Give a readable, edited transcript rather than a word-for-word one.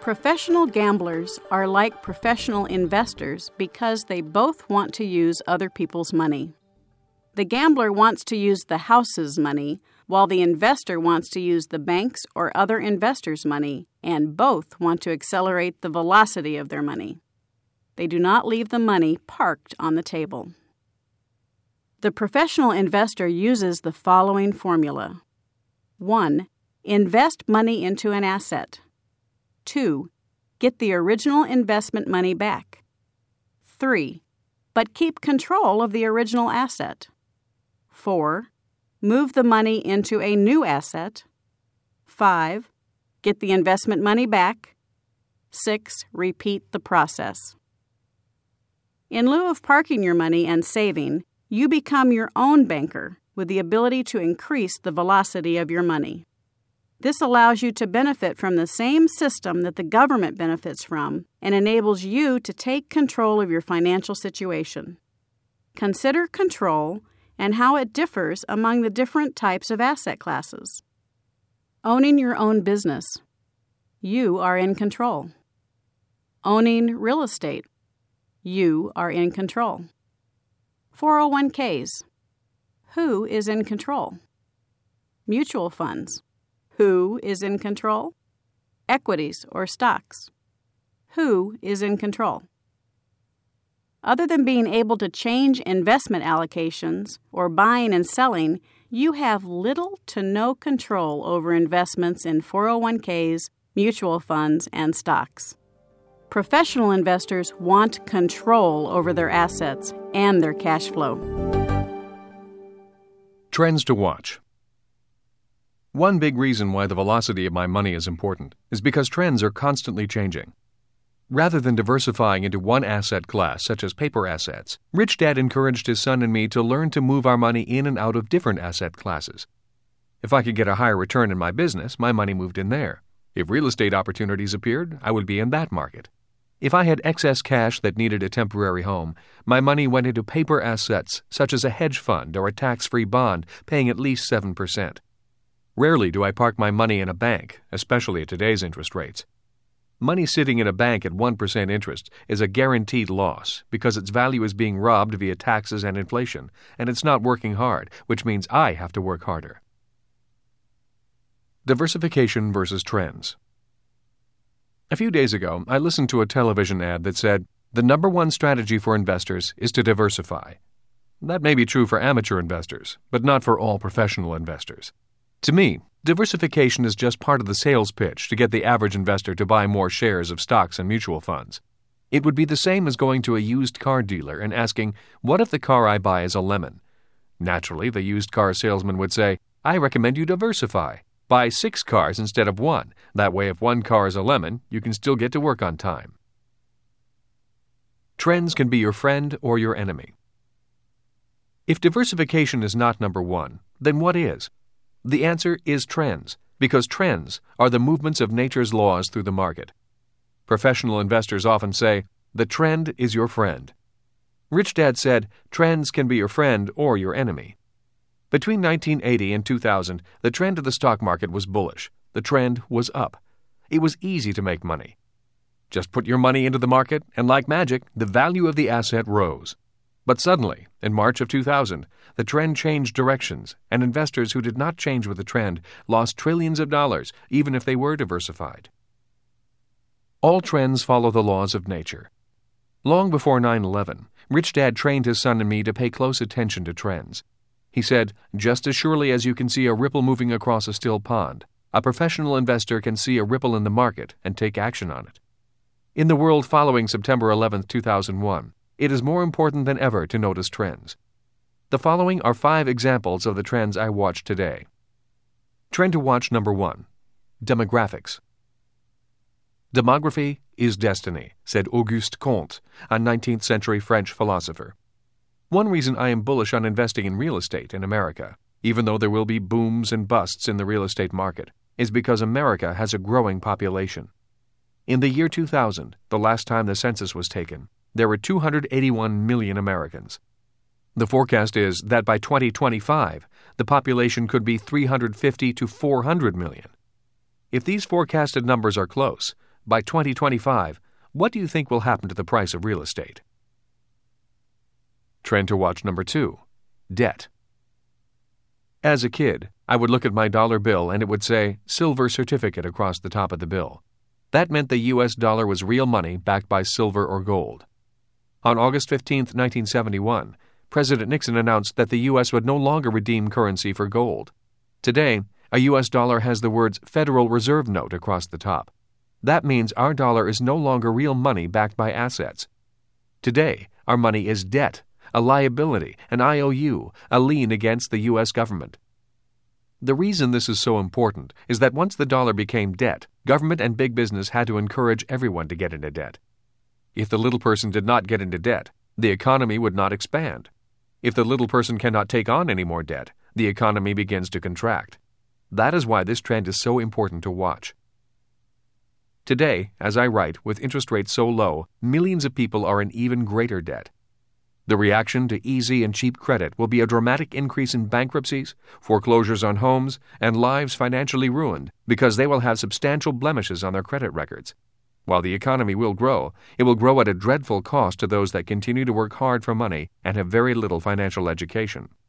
Professional gamblers are like professional investors because they both want to use other people's money. The gambler wants to use the house's money, while the investor wants to use the bank's or other investors' money, and both want to accelerate the velocity of their money. They do not leave the money parked on the table. The professional investor uses the following formula. 1. Invest money into an asset. 2. Get the original investment money back. 3. But keep control of the original asset. 4. Move the money into a new asset. 5. Get the investment money back. 6. Repeat the process. In lieu of parking your money and saving, you become your own banker with the ability to increase the velocity of your money. This allows you to benefit from the same system that the government benefits from and enables you to take control of your financial situation. Consider control and how it differs among the different types of asset classes. Owning your own business. You are in control. Owning real estate. You are in control. 401ks. Who is in control? Mutual funds. Who is in control? Equities or stocks. Who is in control? Other than being able to change investment allocations or buying and selling, you have little to no control over investments in 401ks, mutual funds, and stocks. Professional investors want control over their assets and their cash flow. Trends to watch. One big reason why the velocity of my money is important is because trends are constantly changing. Rather than diversifying into one asset class, such as paper assets, Rich Dad encouraged his son and me to learn to move our money in and out of different asset classes. If I could get a higher return in my business, my money moved in there. If real estate opportunities appeared, I would be in that market. If I had excess cash that needed a temporary home, my money went into paper assets such as a hedge fund or a tax-free bond paying at least 7%. Rarely do I park my money in a bank, especially at today's interest rates. Money sitting in a bank at 1% interest is a guaranteed loss because its value is being robbed via taxes and inflation, and it's not working hard, which means I have to work harder. Diversification versus trends. A few days ago, I listened to a television ad that said, "The number one strategy for investors is to diversify." That may be true for amateur investors, but not for all professional investors. To me, diversification is just part of the sales pitch to get the average investor to buy more shares of stocks and mutual funds. It would be the same as going to a used car dealer and asking, "What if the car I buy is a lemon?" Naturally, the used car salesman would say, "I recommend you diversify. Buy 6 cars instead of 1. That way, if one car is a lemon, you can still get to work on time." Trends can be your friend or your enemy. If diversification is not number one, then what is? The answer is trends, because trends are the movements of nature's laws through the market. Professional investors often say, "The trend is your friend." Rich Dad said, "Trends can be your friend or your enemy." Between 1980 and 2000, the trend of the stock market was bullish. The trend was up. It was easy to make money. Just put your money into the market, and like magic, the value of the asset rose. But suddenly, in March of 2000, the trend changed directions, and investors who did not change with the trend lost trillions of dollars, even if they were diversified. All trends follow the laws of nature. Long before 9/11, Rich Dad trained his son and me to pay close attention to trends. He said, "Just as surely as you can see a ripple moving across a still pond, a professional investor can see a ripple in the market and take action on it." In the world following September 11, 2001, it is more important than ever to notice trends. The following are 5 examples of the trends I watched today. Trend to watch number 1. Demographics. Demography is destiny, said Auguste Comte, a 19th century French philosopher. One reason I am bullish on investing in real estate in America, even though there will be booms and busts in the real estate market, is because America has a growing population. In the year 2000, the last time the census was taken, there were 281 million Americans. The forecast is that by 2025, the population could be 350 to 400 million. If these forecasted numbers are close, by 2025, what do you think will happen to the price of real estate? Trend to watch number 2. Debt. As a kid, I would look at my dollar bill and it would say silver certificate across the top of the bill. That meant the U.S. dollar was real money backed by silver or gold. On August 15, 1971, President Nixon announced that the U.S. would no longer redeem currency for gold. Today, a U.S. dollar has the words Federal Reserve Note across the top. That means our dollar is no longer real money backed by assets. Today, our money is debt, a liability, an IOU, a lien against the U.S. government. The reason this is so important is that once the dollar became debt, government and big business had to encourage everyone to get into debt. If the little person did not get into debt, the economy would not expand. If the little person cannot take on any more debt, the economy begins to contract. That is why this trend is so important to watch. Today, as I write, with interest rates so low, millions of people are in even greater debt. The reaction to easy and cheap credit will be a dramatic increase in bankruptcies, foreclosures on homes, and lives financially ruined because they will have substantial blemishes on their credit records. While the economy will grow, it will grow at a dreadful cost to those that continue to work hard for money and have very little financial education.